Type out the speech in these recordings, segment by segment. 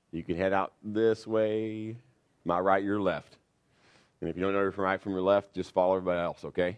You can head out this way. My right, your left. And if you don't know your right from your left, just follow everybody else, okay?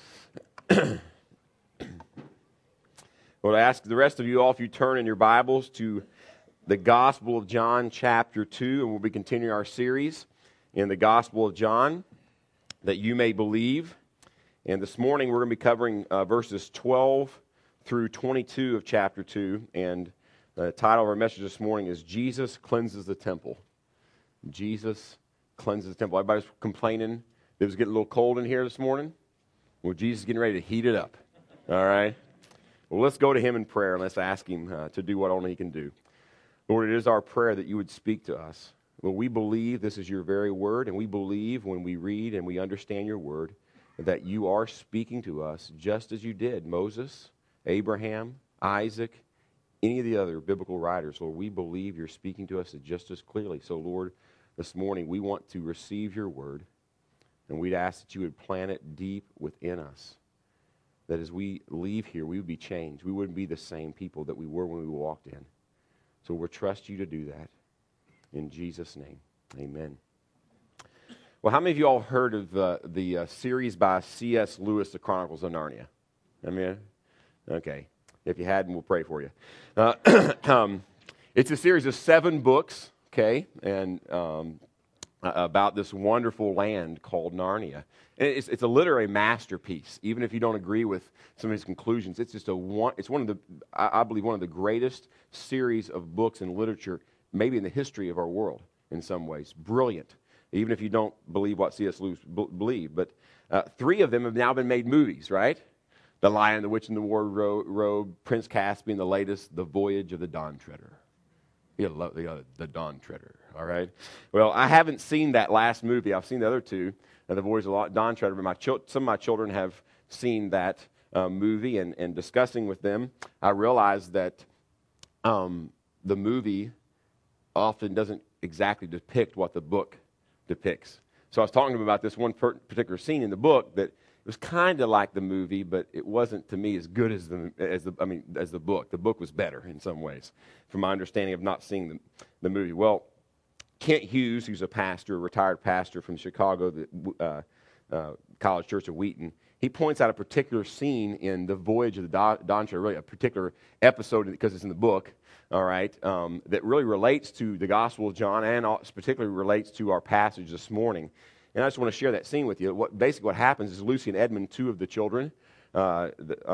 Well, I ask the rest of you all if you turn in your Bibles to the Gospel of John chapter 2, and we'll be continuing our series in the Gospel of John, that you may believe. And this morning we're going to be covering verses 12 through 22 of chapter 2, and the title of our message this morning is Jesus Cleanses the Temple. Jesus cleanses the temple. Everybody's complaining it was getting a little cold in here this morning. Well, Jesus is getting ready to heat it up. All right? Well, let's go to him in prayer and let's ask him to do what only he can do. Lord, it is our prayer that you would speak to us. Well, we believe this is your very word, and we believe when we read and we understand your word that you are speaking to us just as you did Moses, Abraham, Isaac, any of the other biblical writers. Lord, we believe you're speaking to us just as clearly. So, Lord, this morning we want to receive your word, and we'd ask that you would plant it deep within us, that as we leave here, we would be changed. We wouldn't be the same people that we were when we walked in. So we'll trust you to do that. In Jesus' name, amen. Well, how many of you all heard of the series by C.S. Lewis, The Chronicles of Narnia? I mean, okay. If you hadn't, we'll pray for you. It's a series of 7 books, okay, and about this wonderful land called Narnia. And it's a literary masterpiece. Even if you don't agree with some of his conclusions, it's just it's one of the, I believe, one of the greatest series of books in literature, maybe in the history of our world in some ways. Brilliant, even if you don't believe what C.S. Lewis believed. But 3 of them have now been made movies, right? The Lion, the Witch, and the Wardrobe, Prince Caspian, the latest, The Voyage of the Dawn Treader. You love the Dawn Treader, all right? Well, I haven't seen that last movie. I've seen the other 2, The Voyage of the Dawn Treader, but some of my children have seen that movie, and discussing with them, I realized that the movie often doesn't exactly depict what the book depicts. So I was talking to them about this one particular scene in the book that it was kind of like the movie, but it wasn't to me as good as the book. The book was better in some ways, from my understanding of not seeing the movie. Well, Kent Hughes, who's a pastor, a retired pastor from Chicago, the College Church of Wheaton, he points out a particular scene in The Voyage of the Dawn Treader, really a particular episode because it's in the book, all right, that really relates to the Gospel of John and particularly relates to our passage this morning. And I just want to share that scene with you. Basically what happens is Lucy and Edmund, 2 of the children, come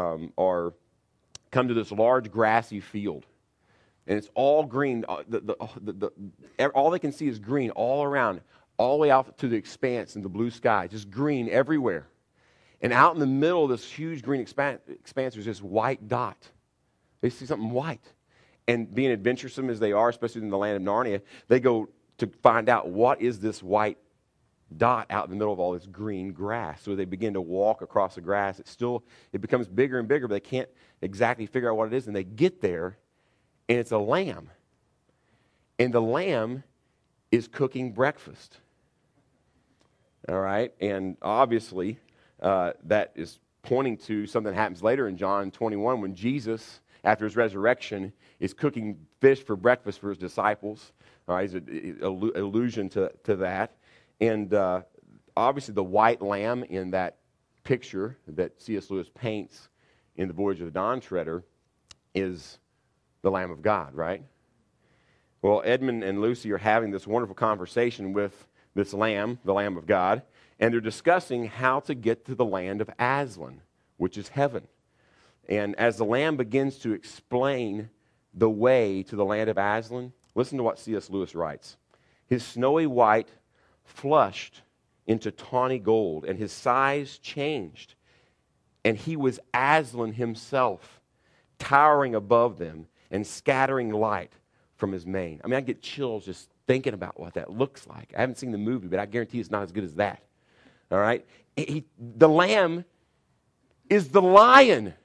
to this large grassy field. And it's all green. All they can see is green all around, all the way out to the expanse and the blue sky, just green everywhere. And out in the middle of this huge green expanse, there's this white dot. They see something white. And being adventuresome as they are, especially in the land of Narnia, they go to find out what is this white dot out in the middle of all this green grass. So they begin to walk across the grass. It becomes bigger and bigger, but they can't exactly figure out what it is. And they get there, and it's a lamb. And the lamb is cooking breakfast. All right? And obviously, that is pointing to something that happens later in John 21 when Jesus, after his resurrection, is cooking fish for breakfast for his disciples. All right? It's an allusion to that. And obviously the white lamb in that picture that C.S. Lewis paints in The Voyage of the Dawn Treader is the Lamb of God, right? Well, Edmund and Lucy are having this wonderful conversation with this lamb, the Lamb of God, and they're discussing how to get to the land of Aslan, which is heaven. And as the lamb begins to explain the way to the land of Aslan, listen to what C.S. Lewis writes. His snowy white flushed into tawny gold, and his size changed, and he was Aslan himself, towering above them and scattering light from his mane. I mean, I get chills just thinking about what that looks like. I haven't seen the movie, but I guarantee it's not as good as that. All right? The lamb is the lion.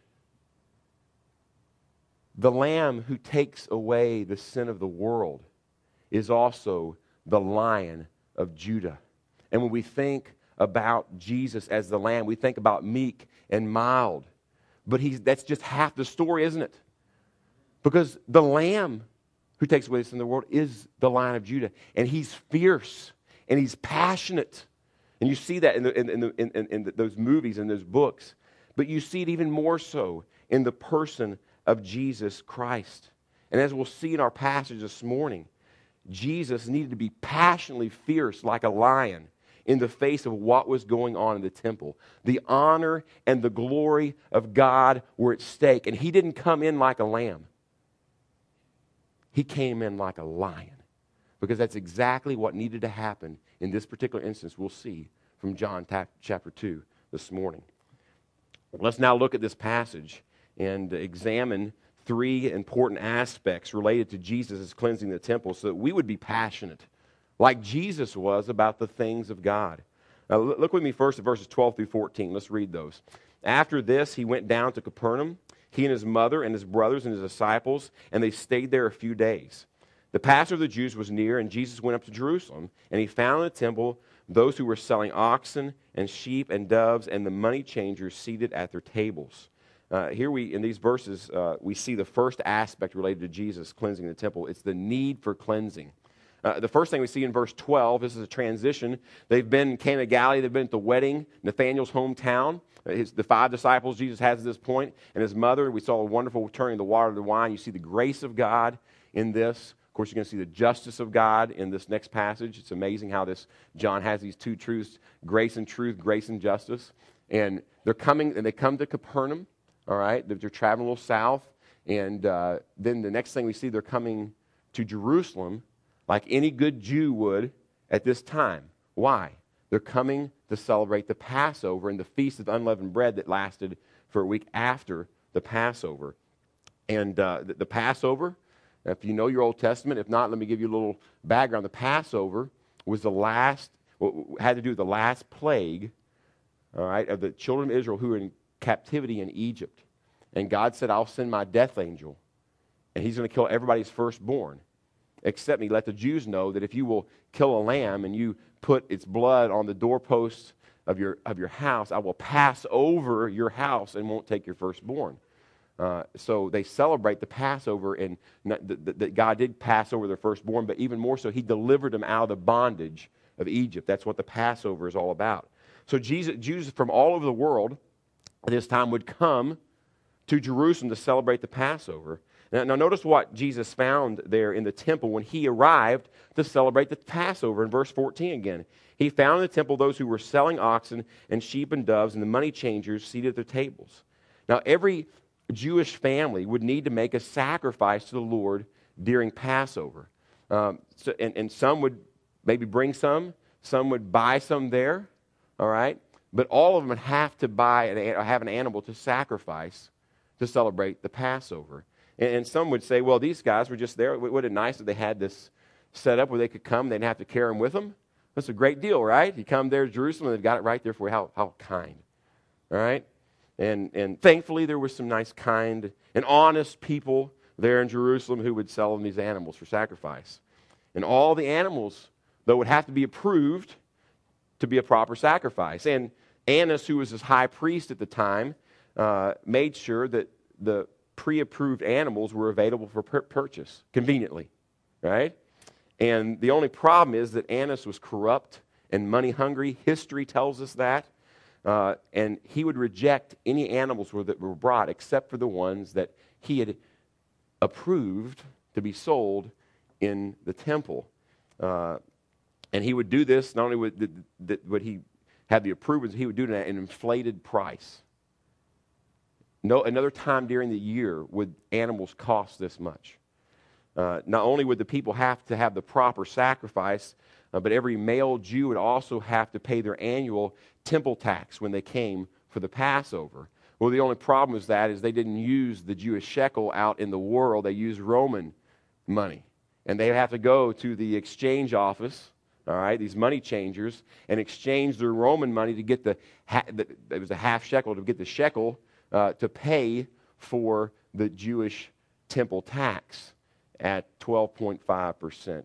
The lamb who takes away the sin of the world is also the Lion of Judah. And when we think about Jesus as the Lamb, we think about meek and mild. But that's just half the story, isn't it? Because the Lamb who takes away the sin of the world, is the Lion of Judah. And he's fierce and he's passionate. And you see that in those movies and those books. But you see it even more so in the person of Jesus Christ. And as we'll see in our passage this morning, Jesus needed to be passionately fierce like a lion in the face of what was going on in the temple. The honor and the glory of God were at stake. And he didn't come in like a lamb. He came in like a lion. Because that's exactly what needed to happen in this particular instance we'll see from John chapter 2 this morning. Let's now look at this passage and examine three important aspects related to Jesus' cleansing the temple so that we would be passionate, like Jesus was, about the things of God. Now, look with me first at verses 12 through 14. Let's read those. After this, he went down to Capernaum, he and his mother and his brothers and his disciples, and they stayed there a few days. The Passover of the Jews was near, and Jesus went up to Jerusalem, and he found in the temple those who were selling oxen and sheep and doves and the money changers seated at their tables. In these verses, we see the first aspect related to Jesus cleansing the temple. It's the need for cleansing. The first thing we see in verse 12, this is a transition. They've been in Cana of Galilee. They've been at the wedding, Nathanael's hometown. The 5 disciples Jesus has at this point, and his mother. We saw a wonderful turning the water to wine. You see the grace of God in this. Of course, you're going to see the justice of God in this next passage. It's amazing how John has these two truths, grace and truth, grace and justice. And they come to Capernaum, all right? They're traveling a little south. And then the next thing we see, they're coming to Jerusalem like any good Jew would at this time. Why? They're coming to celebrate the Passover and the Feast of Unleavened Bread that lasted for a week after the Passover. And the Passover, if you know your Old Testament, if not, let me give you a little background. The Passover was had to do with the last plague, all right, of the children of Israel who were in captivity in Egypt. And God said, I'll send my death angel, and he's going to kill everybody's firstborn. Except me, let the Jews know that if you will kill a lamb and you put its blood on the doorposts of your house, I will pass over your house and won't take your firstborn. So they celebrate the Passover, and that God did pass over their firstborn, but even more so, he delivered them out of the bondage of Egypt. That's what the Passover is all about. So Jews from all over the world at this time would come to Jerusalem to celebrate the Passover. Now notice what Jesus found there in the temple when he arrived to celebrate the Passover in verse 14 again. He found in the temple those who were selling oxen and sheep and doves and the money changers seated at their tables. Now every Jewish family would need to make a sacrifice to the Lord during Passover. And some would maybe bring some would buy some there, all right? But all of them would have to have an animal to sacrifice to celebrate the Passover. And some would say, well, these guys were just there. Would it nice if they had this set up where they could come, they didn't have to carry them with them? That's a great deal, right? You come there to Jerusalem, they've got it right there for you. How kind, all right? And thankfully, there were some nice, kind, and honest people there in Jerusalem who would sell them these animals for sacrifice. And all the animals, though, would have to be approved to be a proper sacrifice. And Annas, who was his high priest at the time, made sure that the pre-approved animals were available for purchase, conveniently, right? And the only problem is that Annas was corrupt and money-hungry. History tells us that. And he would reject any animals that were brought except for the ones that he had approved to be sold in the temple. And he would do this, not only would he have the approvals, he would do it at an inflated price. No, another time during the year would animals cost this much. Not only would the people have to have the proper sacrifice, but every male Jew would also have to pay their annual temple tax when they came for the Passover. Well, the only problem is they didn't use the Jewish shekel out in the world. They used Roman money. And they have to go to the exchange office, all right, these money changers, and exchange their Roman money to get it was a half shekel, to get the shekel to pay for the Jewish temple tax at 12.5%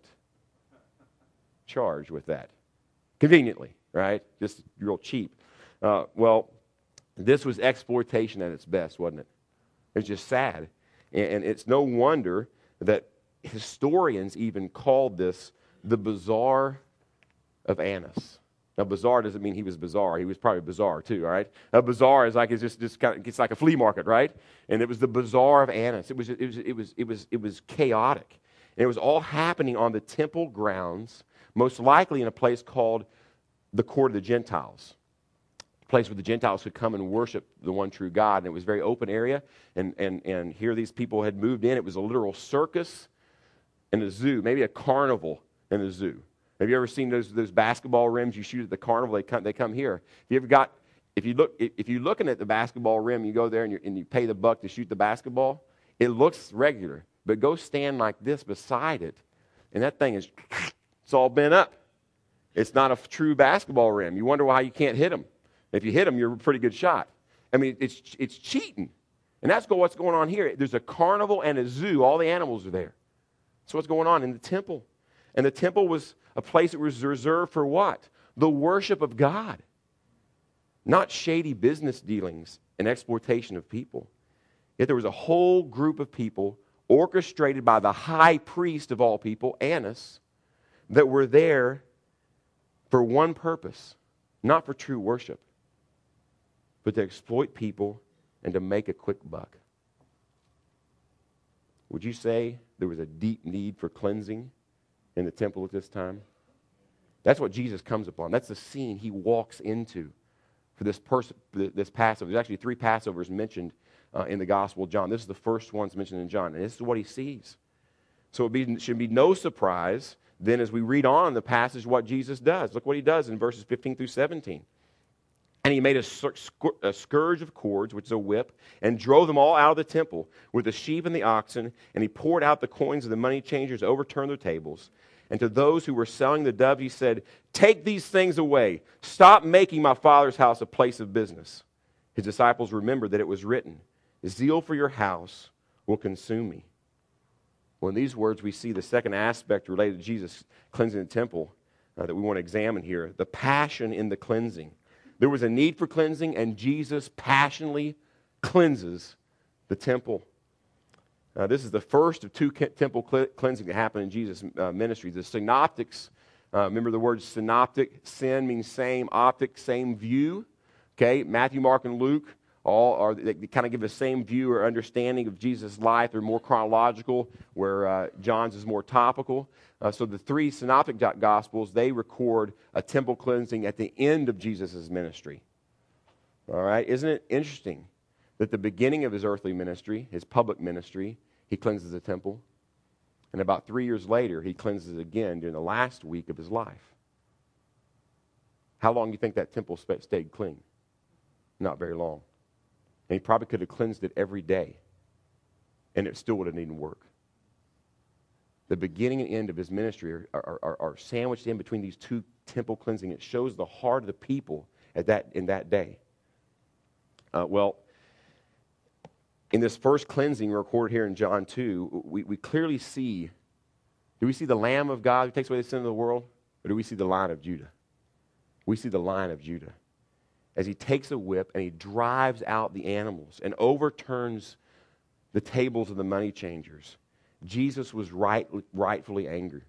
charge with that. Conveniently, right? Just real cheap. Well, this was exploitation at its best, wasn't it? It's just sad. And it's no wonder that historians even called this the Bazaar of Annas. Now, bazaar doesn't mean he was bizarre. He was probably bizarre too, all right? A bazaar is like, it's just kind of, it's like a flea market, right? And it was the Bazaar of Annas. It was chaotic. And it was all happening on the temple grounds, most likely in a place called the Court of the Gentiles, a place where the Gentiles could come and worship the one true God. And it was a very open area. And here these people had moved in. It was a literal circus and a zoo, maybe a carnival and a zoo. Have you ever seen those basketball rims you shoot at the carnival? They come here. If you're looking at the basketball rim, you go there and you pay the buck to shoot the basketball. It looks regular, but go stand like this beside it, and that thing it's all bent up. It's not a true basketball rim. You wonder why you can't hit them. If you hit them, you're a pretty good shot. I mean, it's cheating, and that's what's going on here. There's a carnival and a zoo. All the animals are there. That's what's going on in the temple, and the temple was a place that was reserved for what? The worship of God. Not shady business dealings and exploitation of people. Yet there was a whole group of people orchestrated by the high priest of all people, Annas, that were there for one purpose. Not for true worship, but to exploit people and to make a quick buck. Would you say there was a deep need for cleansing in the temple at this time? That's what Jesus comes upon. That's the scene he walks into for this Passover. There's actually 3 Passovers mentioned in the Gospel of John. This is the first one mentioned in John, and this is what he sees. So it should be no surprise then as we read on in the passage what Jesus does. Look what he does in verses 15 through 17. And he made a scourge of cords, which is a whip, and drove them all out of the temple with the sheep and the oxen, and he poured out the coins of the money changers, overturned their tables. And to those who were selling the doves, he said, "Take these things away. Stop making my Father's house a place of business." His disciples remembered that it was written, "Zeal for your house will consume me." Well, in these words, we see the second aspect related to Jesus cleansing the temple that we want to examine here, the passion in the cleansing. There was a need for cleansing, and Jesus passionately cleanses the temple. This is the first of 2 temple cleansing that happened in Jesus' ministry. The synoptics, remember the word synoptic? Syn means same, optic, same view. Okay, Matthew, Mark, and Luke they kind of give the same view or understanding of Jesus' life. They're more chronological, where John's is more topical. So the 3 synoptic gospels, they record a temple cleansing at the end of Jesus' ministry. All right, isn't it interesting that the beginning of his earthly ministry, his public ministry, he cleanses the temple, and about 3 years later, he cleanses it again during the last week of his life. How long do you think that temple stayed clean? Not very long. And he probably could have cleansed it every day, and it still would have needed work. The beginning and end of his ministry are sandwiched in between these 2 temple cleansing. It shows the heart of the people in that day. In this first cleansing recorded here in John 2, we clearly see, do we see the Lamb of God who takes away the sin of the world? Or do we see the Lion of Judah? We see the Lion of Judah as he takes a whip and he drives out the animals and overturns the tables of the money changers. Jesus was rightfully angry.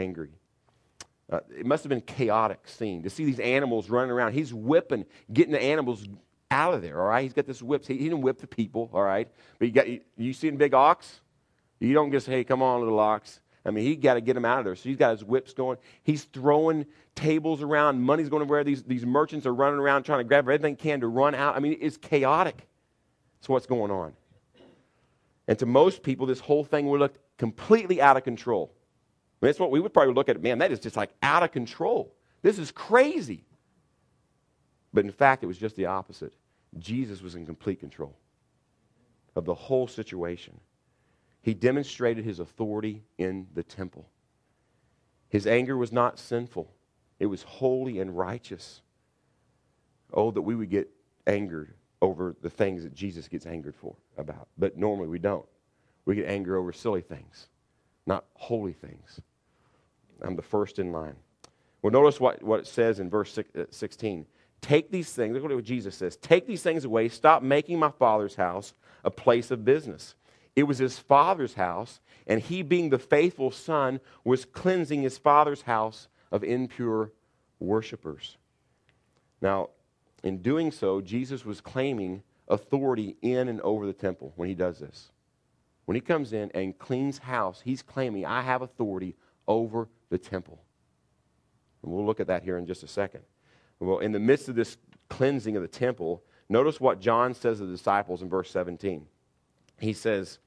It must have been a chaotic scene to see these animals running around. He's whipping, getting the animals out of there, all right? He's got this whip. He didn't whip the people, all right? But you seen big ox? You don't just say, "Hey, come on, little ox." I mean, he got to get them out of there. So he's got his whips going. He's throwing tables around. Money's going everywhere. These merchants are running around trying to grab everything they can to run out. I mean, it's chaotic. That's what's going on. And to most people, this whole thing would look completely out of control. I mean, that's what we would probably look at. Man, that is just like out of control. This is crazy. But in fact, it was just the opposite. Jesus was in complete control of the whole situation. He demonstrated his authority in the temple. His anger was not sinful. It was holy and righteous. Oh, that we would get angered over the things that Jesus gets angered about. But normally we don't. We get angry over silly things, not holy things. I'm the first in line. Well, notice what it says in verse 16. Take these things, look what Jesus says. Take these things away. Stop making my Father's house a place of business. It was his father's house, and he, being the faithful son, was cleansing his father's house of impure worshipers. Now, in doing so, Jesus was claiming authority in and over the temple when he does this. When he comes in and cleans house, he's claiming, I have authority over the temple. And we'll look at that here in just a second. Well, in the midst of this cleansing of the temple, notice what John says to the disciples in verse 17. He says,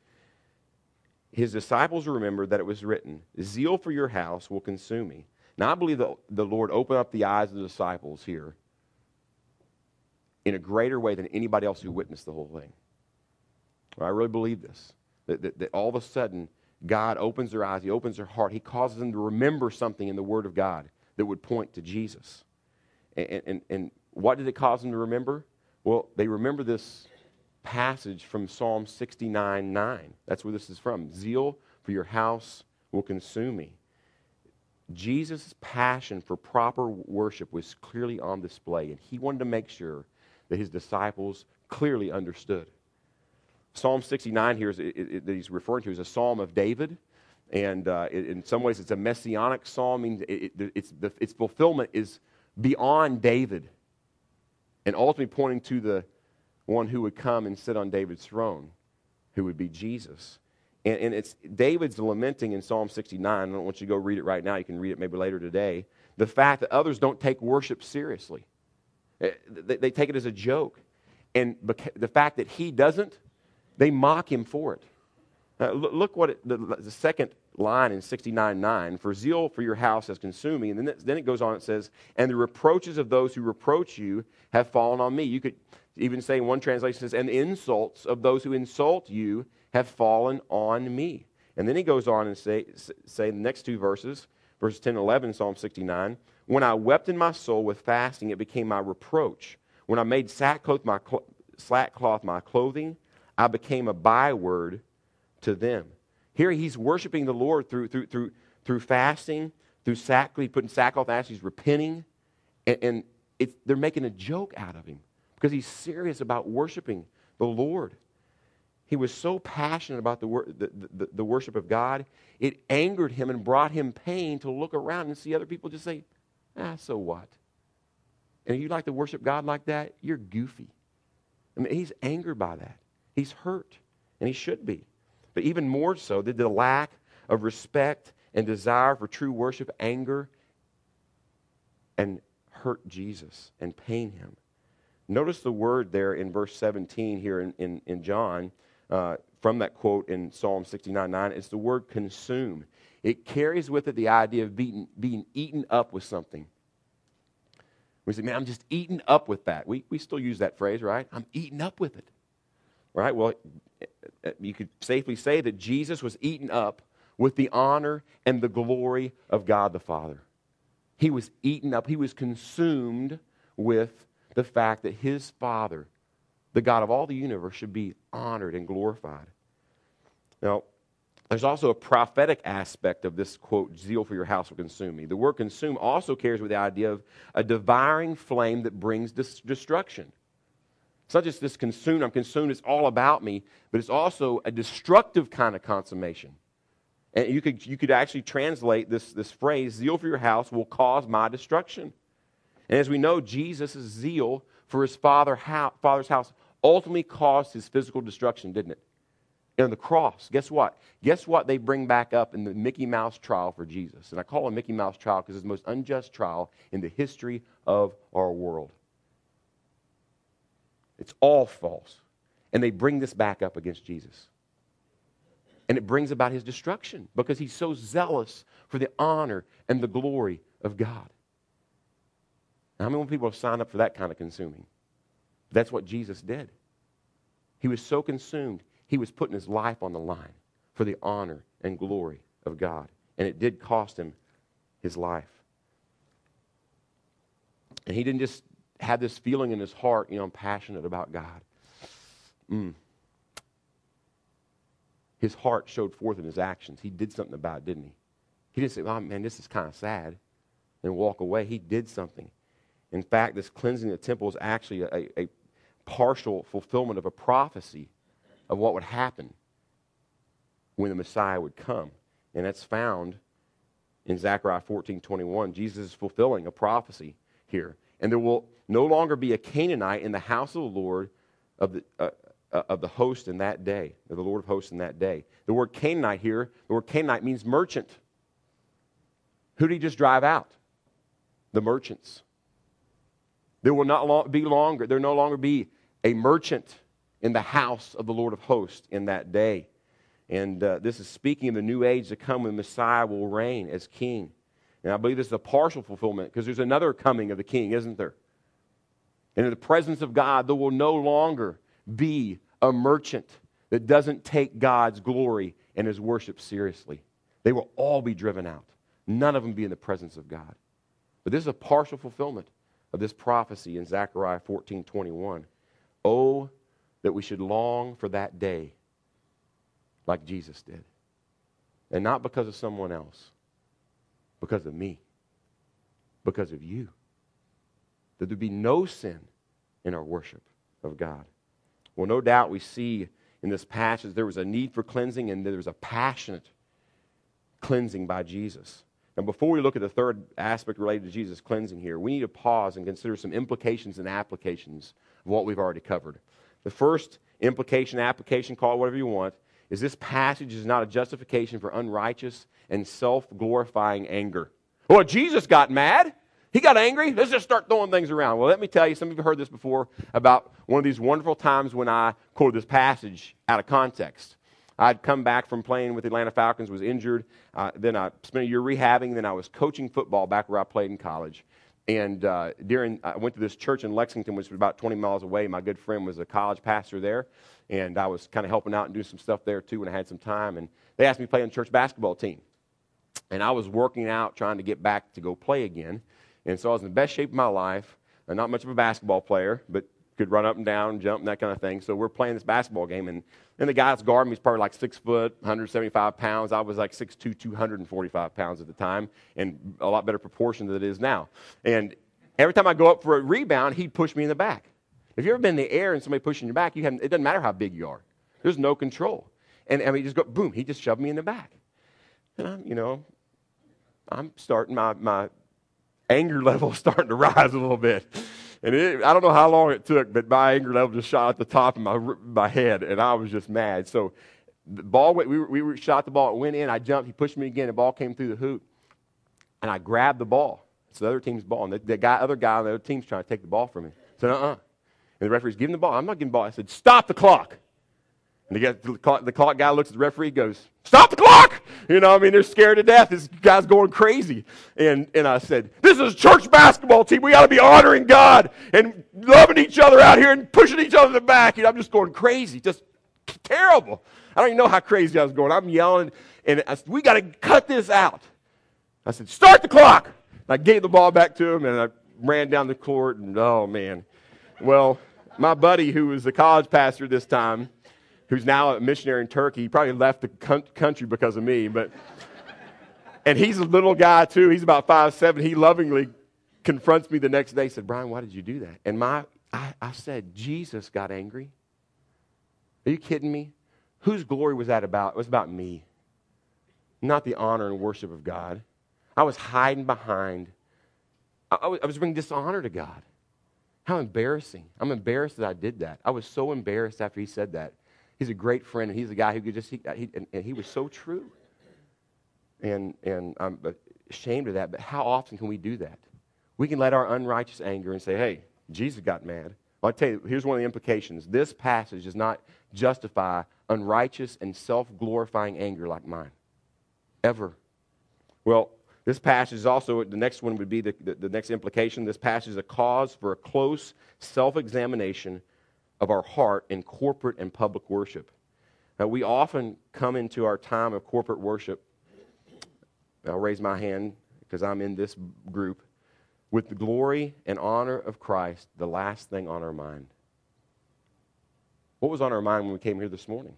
his disciples remembered that it was written, zeal for your house will consume me. Now, I believe that the Lord opened up the eyes of the disciples here in a greater way than anybody else who witnessed the whole thing. I really believe this. That all of a sudden, God opens their eyes, he opens their heart, he causes them to remember something in the Word of God that would point to Jesus. And what did it cause them to remember? Well, they remember this passage from Psalm 69:9. That's where this is from. Zeal for your house will consume me. Jesus' passion for proper worship was clearly on display, and he wanted to make sure that his disciples clearly understood. Psalm 69 here that he's referring to is a psalm of David, and in some ways it's a messianic psalm. Means its fulfillment is beyond David, and ultimately pointing to the one who would come and sit on David's throne, who would be Jesus. And it's David's lamenting in Psalm 69. I don't want you to go read it right now. You can read it maybe later today. The fact that others don't take worship seriously. They take it as a joke. And the fact that he doesn't, they mock him for it. Look what the second line in 69:9, for zeal for your house has consumed me. And then it goes on, it says, and the reproaches of those who reproach you have fallen on me. You could even say in one translation, says, and the insults of those who insult you have fallen on me. And then he goes on and say the next two verses 10 and 11, Psalm 69, when I wept in my soul with fasting, it became my reproach. When I made sackcloth my clothing, I became a byword to them. Here he's worshiping the Lord through fasting, through sackcloth, putting sackcloth on, he's repenting, and they're making a joke out of him because he's serious about worshiping the Lord. He was so passionate about the worship of God, it angered him and brought him pain to look around and see other people just say, so what? And if you like to worship God like that, you're goofy. I mean, he's angered by that. He's hurt, and he should be. But even more so, did the lack of respect and desire for true worship anger and hurt Jesus and pain him. Notice the word there in verse 17 here in John, from that quote in Psalm 69:9, it's the word consume. It carries with it the idea of being eaten up with something. We say, man, I'm just eaten up with that. We still use that phrase, right? I'm eaten up with it. Right? Well, you could safely say that Jesus was eaten up with the honor and the glory of God the Father. He was eaten up. He was consumed with the fact that his Father, the God of all the universe, should be honored and glorified. Now, there's also a prophetic aspect of this quote, zeal for your house will consume me. The word consume also carries with the idea of a devouring flame that brings destruction. It's not just this consumed, I'm consumed, it's all about me, but it's also a destructive kind of consummation. And you could actually translate this phrase, zeal for your house will cause my destruction. And as we know, Jesus' zeal for his father's house ultimately caused his physical destruction, didn't it? And the cross, guess what? Guess what they bring back up in the Mickey Mouse trial for Jesus? And I call it a Mickey Mouse trial because it's the most unjust trial in the history of our world. It's all false. And they bring this back up against Jesus. And it brings about his destruction because he's so zealous for the honor and the glory of God. Now, how many people have signed up for that kind of consuming? That's what Jesus did. He was so consumed, he was putting his life on the line for the honor and glory of God. And it did cost him his life. And he didn't just have this feeling in his heart, I'm passionate about God. His heart showed forth in his actions. He did something about it, didn't he? He didn't say, oh, man, this is kind of sad, and walk away. He did something. In fact, this cleansing of the temple is actually a partial fulfillment of a prophecy of what would happen when the Messiah would come. And that's found in Zechariah 14:21. Jesus is fulfilling a prophecy here. And there will no longer be a Canaanite in the house of the Lord of the host in that day, of the Lord of hosts in that day. The word Canaanite here, the word Canaanite means merchant. Who did he just drive out? The merchants. There will no longer be a merchant in the house of the Lord of hosts in that day. And this is speaking of the new age to come when the Messiah will reign as king. And I believe this is a partial fulfillment because there's another coming of the king, isn't there? And in the presence of God, there will no longer be a merchant that doesn't take God's glory and his worship seriously. They will all be driven out. None of them be in the presence of God. But this is a partial fulfillment of this prophecy in Zechariah 14:21. Oh, that we should long for that day like Jesus did. And not because of someone else, because of me, because of you. That there be no sin in our worship of God. Well, no doubt we see in this passage there was a need for cleansing and there was a passionate cleansing by Jesus. Now, before we look at the third aspect related to Jesus' cleansing here, we need to pause and consider some implications and applications of what we've already covered. The first implication, application, call it whatever you want, is this passage is not a justification for unrighteous and self-glorifying anger. Well, Jesus got mad. He got angry. Let's just start throwing things around. Well, let me tell you, some of you have heard this before about one of these wonderful times when I quoted this passage out of context. I'd come back from playing with the Atlanta Falcons, was injured. Then I spent a year rehabbing. Then I was coaching football back where I played in college. And I went to this church in Lexington, which was about 20 miles away. My good friend was a college pastor there. And I was kind of helping out and doing some stuff there, too, when I had some time. And they asked me to play on the church basketball team. And I was working out, trying to get back to go play again. And so I was in the best shape of my life. Not much of a basketball player, but could run up and down, jump, and that kind of thing. So we're playing this basketball game, and the guy that's guarding me is probably like 6 foot, 175 pounds. I was like 6'2", 245 pounds at the time, and a lot better proportion than it is now. And every time I go up for a rebound, he'd push me in the back. If you've ever been in the air and somebody pushing your back, it doesn't matter how big you are. There's no control. And I mean, just go, boom, he just shoved me in the back. And I'm starting, my anger level is starting to rise a little bit. And I don't know how long it took, but my anger level just shot at the top of my head, and I was just mad. So the ball went, we shot the ball, it went in, I jumped, he pushed me again, the ball came through the hoop, and I grabbed the ball. It's the other team's ball, and the other guy on the other team's trying to take the ball from me. I said, And the referee's giving the ball. I'm not giving the ball. I said, stop the clock. And the clock guy looks at the referee and goes, stop the clock! They're scared to death. This guy's going crazy. And I said, this is a church basketball team. We got to be honoring God and loving each other out here and pushing each other in the back. I'm just going crazy. Just terrible. I don't even know how crazy I was going. I'm yelling, and I said, we got to cut this out. I said, start the clock. And I gave the ball back to him, and I ran down the court, and oh, man. Well, my buddy, who was the college pastor this time, who's now a missionary in Turkey, he probably left the country because of me, and he's a little guy too. He's about 5'7". He lovingly confronts me the next day. He said, Brian, why did you do that? And I said, Jesus got angry. Are you kidding me? Whose glory was that about? It was about me, not the honor and worship of God. I was hiding behind. I was bringing dishonor to God. How embarrassing. I'm embarrassed that I did that. I was so embarrassed after he said that. He's a great friend, and he's a guy who could just, and he was so true. And I'm ashamed of that, but how often can we do that? We can let our unrighteous anger and say, hey, Jesus got mad. Well, I'll tell you, here's one of the implications. This passage does not justify unrighteous and self-glorifying anger like mine. Ever. Well, this passage is also, the next one would be the next implication. This passage is a cause for a close self-examination of our heart in corporate and public worship. Now, we often come into our time of corporate worship, I'll raise my hand because I'm in this group, with the glory and honor of Christ, the last thing on our mind. What was on our mind when we came here this morning?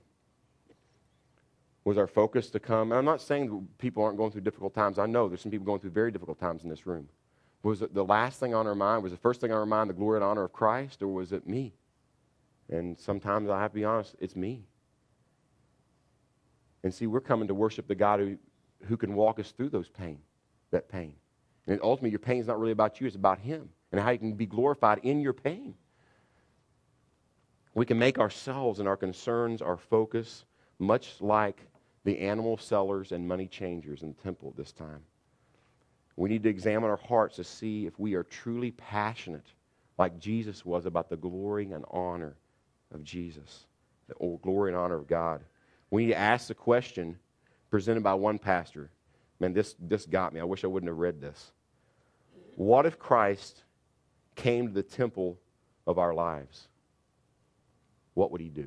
Was our focus to come? And I'm not saying that people aren't going through difficult times. I know there's some people going through very difficult times in this room. Was it the last thing on our mind? Was the first thing on our mind the glory and honor of Christ, or was it me? And sometimes I have to be honest, it's me. And see, we're coming to worship the God who can walk us through that pain. And ultimately, your pain is not really about you, it's about him and how you can be glorified in your pain. We can make ourselves and our concerns our focus, much like the animal sellers and money changers in the temple at this time. We need to examine our hearts to see if we are truly passionate, like Jesus was, about the glory and honor of Jesus, the glory and honor of God. We need to ask the question presented by one pastor. Man, this got me. I wish I wouldn't have read this. What if Christ came to the temple of our lives? What would he do?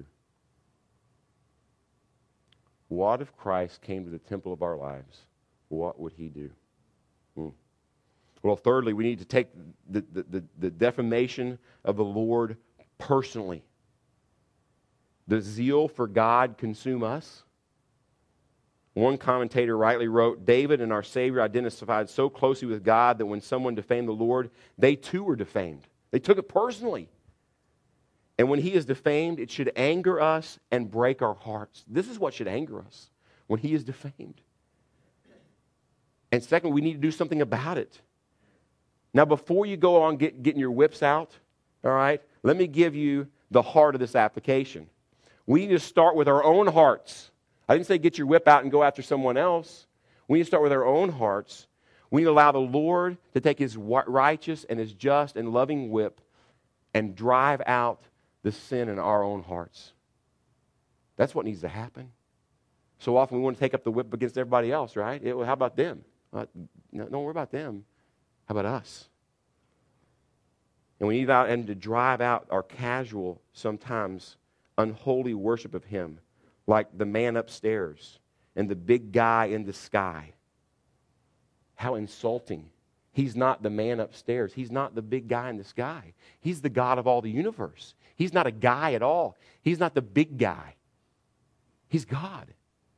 What if Christ came to the temple of our lives? What would he do? Well, thirdly, we need to take the defamation of the Lord personally. Does zeal for God consume us? One commentator rightly wrote, David and our Savior identified so closely with God that when someone defamed the Lord, they too were defamed. They took it personally. And when he is defamed, it should anger us and break our hearts. This is what should anger us, when he is defamed. And second, we need to do something about it. Now, before you go on getting your whips out, all right, let me give you the heart of this application. We need to start with our own hearts. I didn't say get your whip out and go after someone else. We need to start with our own hearts. We need to allow the Lord to take his righteous and his just and loving whip and drive out the sin in our own hearts. That's what needs to happen. So often we want to take up the whip against everybody else, right? How about them? Don't worry about them. How about us? And we need to drive out our casual, sometimes unholy worship of him, like the man upstairs and the big guy in the sky. How insulting. He's not the man upstairs. He's not the big guy in the sky. He's the God of all the universe. He's not a guy at all. He's not the big guy. He's God.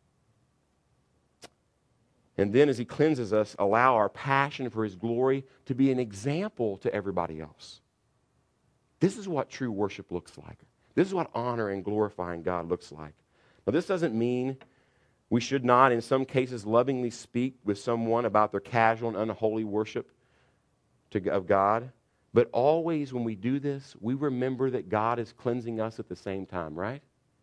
And then as he cleanses us, allow our passion for his glory to be an example to everybody else. This is what true worship looks like. This is what honor and glorifying God looks like. Now, this doesn't mean we should not, in some cases, lovingly speak with someone about their casual and unholy worship of God. But always when we do this, we remember that God is cleansing us at the same time, right?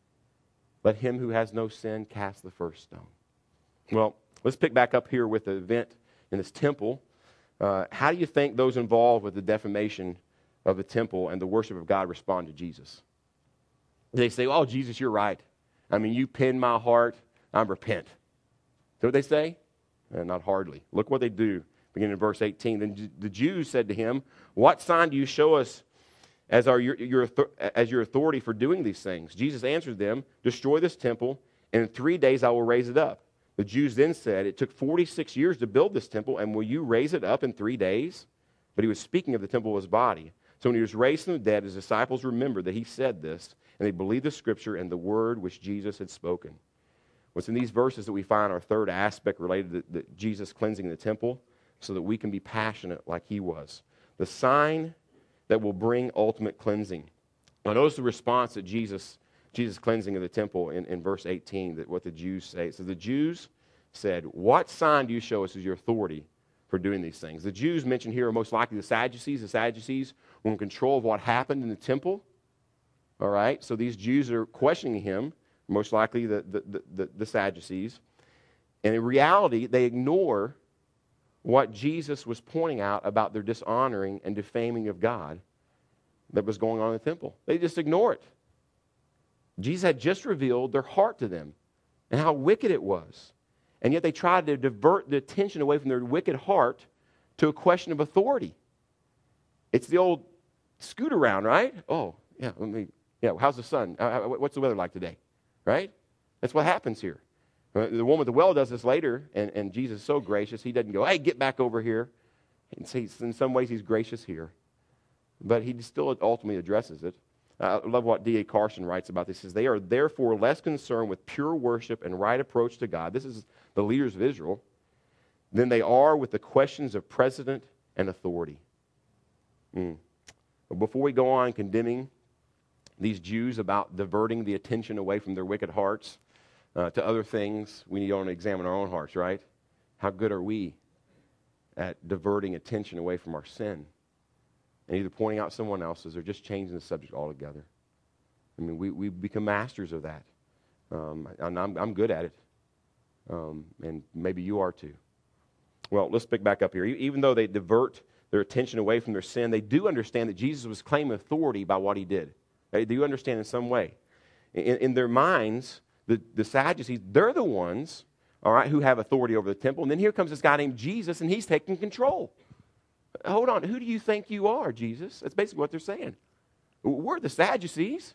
Let him who has no sin cast the first stone. Well, let's pick back up here with the event in this temple. How do you think those involved with the defamation of the temple and the worship of God respond to Jesus? They say, oh, Jesus, you're right. I mean, you pinned my heart. I repent. Is that what they say? Not hardly. Look what they do, beginning in verse 18. Then the Jews said to him, what sign do you show us as your authority for doing these things? Jesus answered them, destroy this temple, and in 3 days I will raise it up. The Jews then said, it took 46 years to build this temple, and will you raise it up in 3 days? But he was speaking of the temple of his body. So when he was raised from the dead, his disciples remembered that he said this, and they believed the scripture and the word which Jesus had spoken. What's in these verses that we find our third aspect related to Jesus cleansing the temple so that we can be passionate like he was. The sign that will bring ultimate cleansing. Now notice the response that Jesus cleansing of the temple in verse 18, that what the Jews say. So the Jews said, what sign do you show us as your authority for doing these things? The Jews mentioned here are most likely the Sadducees. The Sadducees were in control of what happened in the temple. All right, so these Jews are questioning him, most likely the Sadducees. And in reality, they ignore what Jesus was pointing out about their dishonoring and defaming of God that was going on in the temple. They just ignore it. Jesus had just revealed their heart to them and how wicked it was. And yet they tried to divert the attention away from their wicked heart to a question of authority. It's the old scoot around, right? Oh, yeah, how's the sun? What's the weather like today? Right? That's what happens here. The woman at the well does this later, and Jesus is so gracious, he doesn't go, hey, get back over here. And see, in some ways he's gracious here. But he still ultimately addresses it. I love what D.A. Carson writes about this. He says, they are therefore less concerned with pure worship and right approach to God. This is the leaders of Israel. Than they are with the questions of precedent and authority. But before we go on condemning these Jews about diverting the attention away from their wicked hearts, to other things, we need to examine our own hearts, right? How good are we at diverting attention away from our sin and either pointing out someone else's or just changing the subject altogether? I mean, we become masters of that. And I'm good at it. And maybe you are too. Well, let's pick back up here. Even though they divert their attention away from their sin, they do understand that Jesus was claiming authority by what he did. They do understand in some way. In their minds, the Sadducees, they're the ones, all right, who have authority over the temple. And then here comes this guy named Jesus, and he's taking control. Hold on, who do you think you are, Jesus? That's basically what they're saying. We're the Sadducees.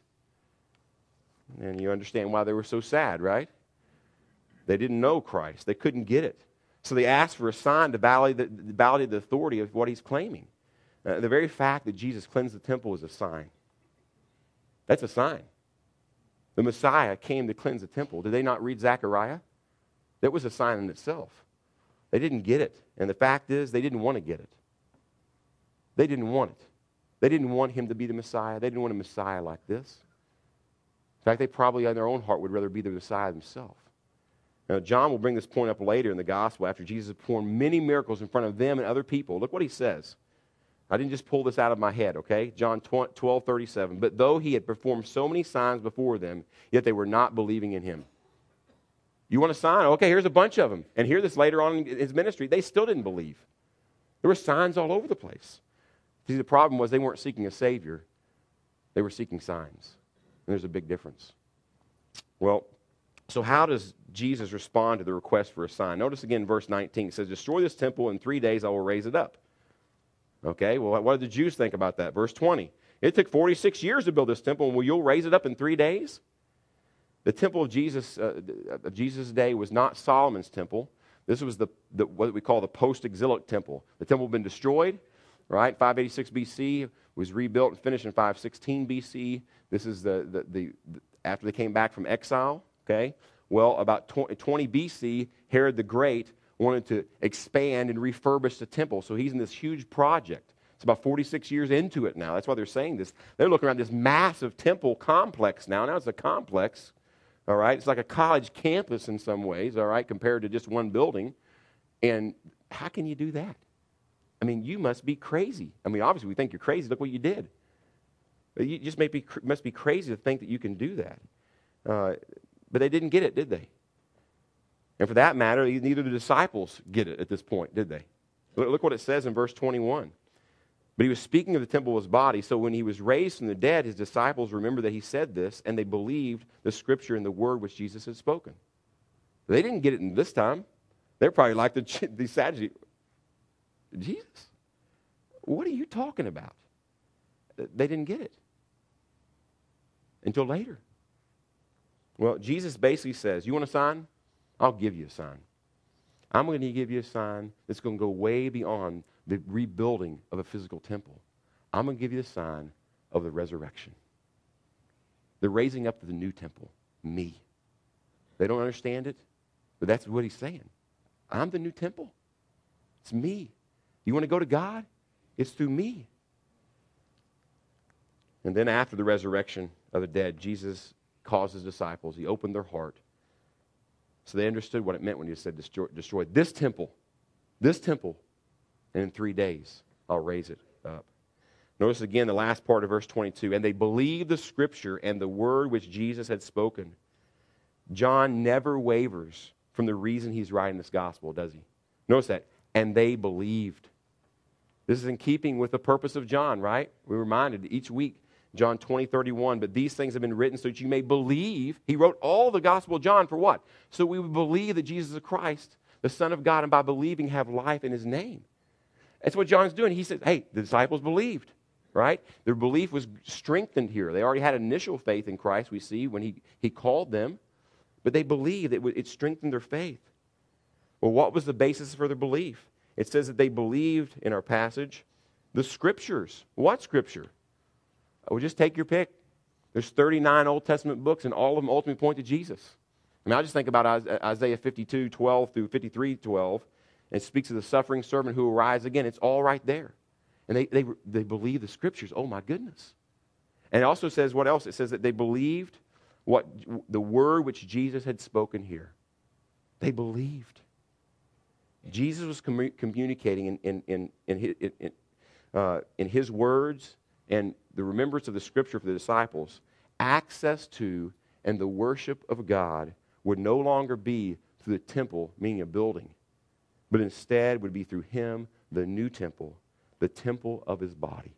And you understand why they were so sad, right? They didn't know Christ. They couldn't get it. So they asked for a sign to validate the authority of what he's claiming. The very fact that Jesus cleansed the temple is a sign. That's a sign. The Messiah came to cleanse the temple. Did they not read Zechariah? That was a sign in itself. They didn't get it. And the fact is, they didn't want to get it. They didn't want it. They didn't want him to be the Messiah. They didn't want a Messiah like this. In fact, they probably in their own heart would rather be the Messiah themselves. Now, John will bring this point up later in the gospel after Jesus performed many miracles in front of them and other people. Look what he says. I didn't just pull this out of my head, okay? John 12:37. But though he had performed so many signs before them, yet they were not believing in him. You want a sign? Okay, here's a bunch of them. And hear this later on in his ministry. They still didn't believe. There were signs all over the place. See, the problem was they weren't seeking a Savior. They were seeking signs. And there's a big difference. Well, so how does Jesus respond to the request for a sign? Notice again verse 19. It says, destroy this temple, in 3 days I will raise it up. Okay, well, what did the Jews think about that? Verse 20. It took 46 years to build this temple, and will you raise it up in 3 days? The temple of Jesus' day was not Solomon's temple. This was the what we call the post-exilic temple. The temple had been destroyed, right? 586 BC, was rebuilt and finished in 516 BC. This is the after they came back from exile, okay? Well, about 20 BC, Herod the Great wanted to expand and refurbish the temple. So he's in this huge project. It's about 46 years into it now. That's why they're saying this. They're looking around this massive temple complex now. Now it's a complex, all right? It's like a college campus in some ways, all right, compared to just one building. And how can you do that? I mean, you must be crazy. I mean, obviously we think you're crazy. Look what you did. But you just must be crazy to think that you can do that. But they didn't get it, did they? And for that matter, neither the disciples get it at this point, did they? Look what it says in verse 21. But he was speaking of the temple of his body, so when he was raised from the dead, his disciples remembered that he said this, and they believed the scripture and the word which Jesus had spoken. They didn't get it in this time. They're probably like the Sadducees. Jesus, what are you talking about? They didn't get it until later. Well, Jesus basically says, you want a sign? I'll give you a sign. I'm going to give you a sign that's going to go way beyond the rebuilding of a physical temple. I'm going to give you the sign of the resurrection. The raising up of the new temple, me. They don't understand it, but that's what he's saying. I'm the new temple. It's me. You want to go to God? It's through me. And then after the resurrection of the dead, Jesus caused his disciples, he opened their heart. So they understood what it meant when he said, destroy this temple, and in 3 days I'll raise it up. Notice again the last part of verse 22. And they believed the scripture and the word which Jesus had spoken. John never wavers from the reason he's writing this gospel, does he? Notice that. And they believed. This is in keeping with the purpose of John, right? We're reminded each week, John 20:31, but these things have been written so that you may believe. He wrote all the gospel of John for what? So we would believe that Jesus is Christ, the Son of God, and by believing have life in his name. That's what John's doing. He says, hey, the disciples believed, right? Their belief was strengthened here. They already had initial faith in Christ, we see, when he called them, but they believed. It strengthened their faith. Well, what was the basis for their belief? It says that they believed, in our passage, the scriptures. What scripture? Well, just take your pick. There's 39 Old Testament books, and all of them ultimately point to Jesus. I mean, I just think about Isaiah 52:12 through 53:12, and it speaks of the suffering servant who will rise again. It's all right there. And they believe the scriptures. Oh, my goodness. And it also says what else? It says that they believed what the word which Jesus had spoken here. They believed. Jesus was communicating in his words and the remembrance of the Scripture for the disciples. Access to and the worship of God would no longer be through the temple, meaning a building, but instead would be through him, the new temple, the temple of his body.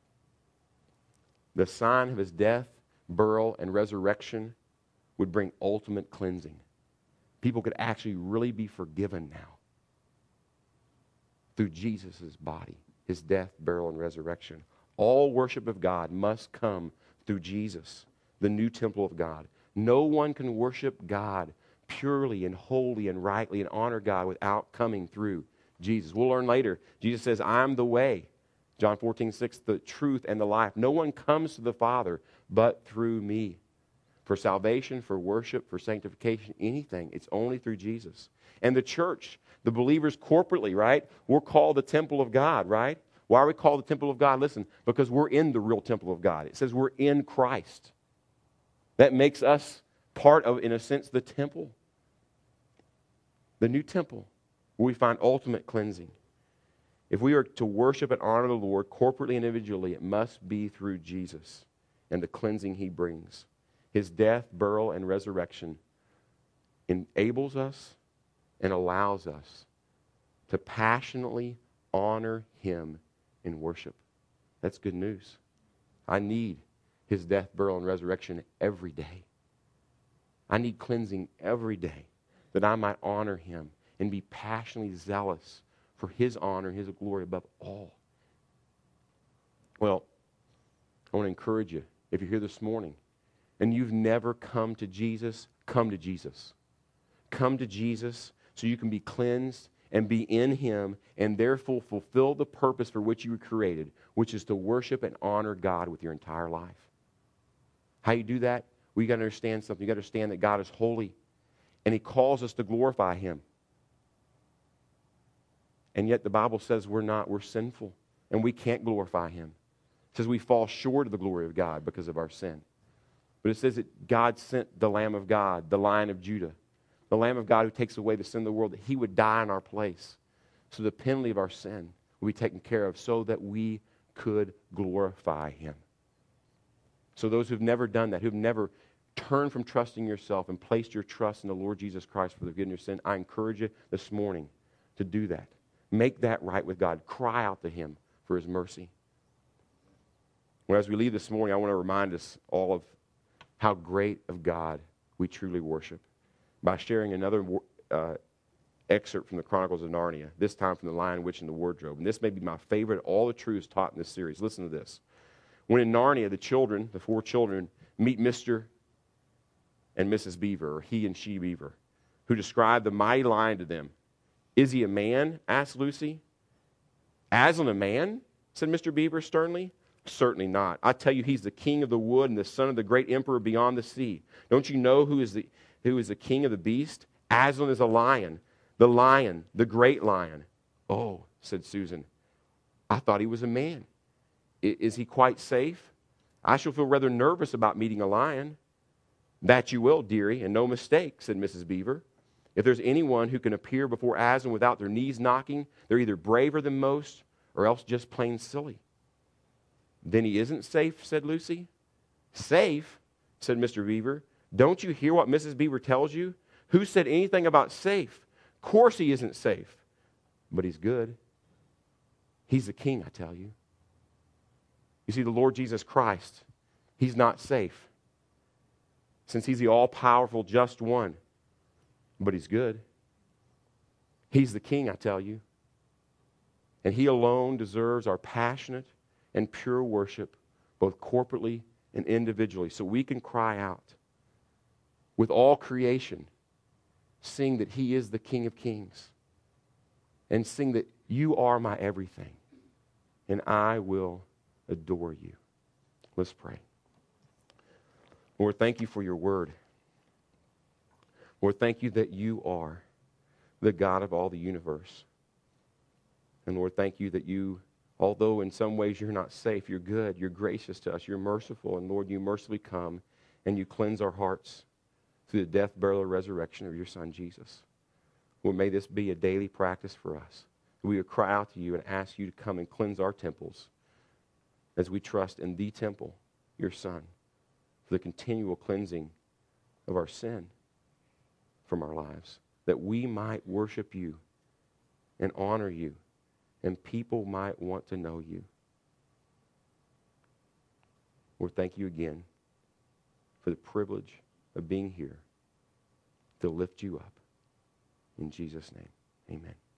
The sign of his death, burial, and resurrection would bring ultimate cleansing. People could actually really be forgiven now through Jesus' body, his death, burial, and resurrection. All worship of God must come through Jesus, the new temple of God. No one can worship God purely and wholly and rightly and honor God without coming through Jesus. We'll learn later. Jesus says, I'm the way. John 14:6, the truth and the life. No one comes to the Father but through me. For salvation, for worship, for sanctification, anything, it's only through Jesus. And the church, the believers corporately, right? We're called the temple of God, right? Why are we called the temple of God? Listen, because we're in the real temple of God. It says we're in Christ. That makes us part of, in a sense, the temple. The new temple, where we find ultimate cleansing. If we are to worship and honor the Lord corporately and individually, it must be through Jesus and the cleansing he brings. His death, burial, and resurrection enables us and allows us to passionately honor him in worship. That's good news. I need his death, burial, and resurrection every day. I need cleansing every day that I might honor him and be passionately zealous for his honor and his glory above all. Well, I want to encourage you, if you're here this morning and you've never come to Jesus, come to Jesus. Come to Jesus so you can be cleansed and be in him and therefore fulfill the purpose for which you were created, which is to worship and honor God with your entire life. How you do that? Well, you got to understand something. You got to understand that God is holy and he calls us to glorify him. And yet the Bible says we're not. We're sinful and we can't glorify him. It says we fall short of the glory of God because of our sin. But it says that God sent the Lamb of God, the Lion of Judah, the Lamb of God who takes away the sin of the world, that he would die in our place. So the penalty of our sin will be taken care of so that we could glorify him. So those who've never done that, who've never turned from trusting yourself and placed your trust in the Lord Jesus Christ for the forgiveness of sin, I encourage you this morning to do that. Make that right with God. Cry out to him for his mercy. Well, as we leave this morning, I want to remind us all of how great of God we truly worship by sharing another excerpt from the Chronicles of Narnia, this time from The Lion, Witch, and the Wardrobe. And this may be my favorite of all the truths taught in this series. Listen to this. When in Narnia, the 4 children, meet Mr. and Mrs. Beaver, or he and she Beaver, who describe the mighty lion to them. Is he a man? Asked Lucy. Aslan a man? Said Mr. Beaver sternly. Certainly not. I tell you, he's the king of the wood and the son of the great emperor beyond the sea. Don't you know who is the king of the beast? Aslan is a lion, the great lion. Oh, said Susan, I thought he was a man. Is he quite safe? I shall feel rather nervous about meeting a lion. That you will, dearie, and no mistake, said Mrs. Beaver. If there's anyone who can appear before Aslan without their knees knocking, they're either braver than most or else just plain silly. Then he isn't safe, said Lucy. Safe, said Mr. Beaver. Don't you hear what Mrs. Beaver tells you? Who said anything about safe? Of course he isn't safe, but he's good. He's the king, I tell you. You see, the Lord Jesus Christ, he's not safe, since he's the all-powerful, just one, but he's good. He's the king, I tell you. And he alone deserves our passionate and pure worship, both corporately and individually, so we can cry out with all creation, sing that he is the King of Kings, and sing that you are my everything, and I will adore you. Let's pray. Lord, thank you for your word. Lord, thank you that you are the God of all the universe. And Lord, thank you that you, although in some ways you're not safe, you're good, you're gracious to us, you're merciful, and Lord, you mercifully come and you cleanse our hearts through the death, burial, and resurrection of your Son, Jesus. Lord, may this be a daily practice for us. We would cry out to you and ask you to come and cleanse our temples as we trust in the temple, your Son, for the continual cleansing of our sin from our lives, that we might worship you and honor you, and people might want to know you. Lord, thank you again for the privilege of being here to lift you up. In Jesus' name, amen.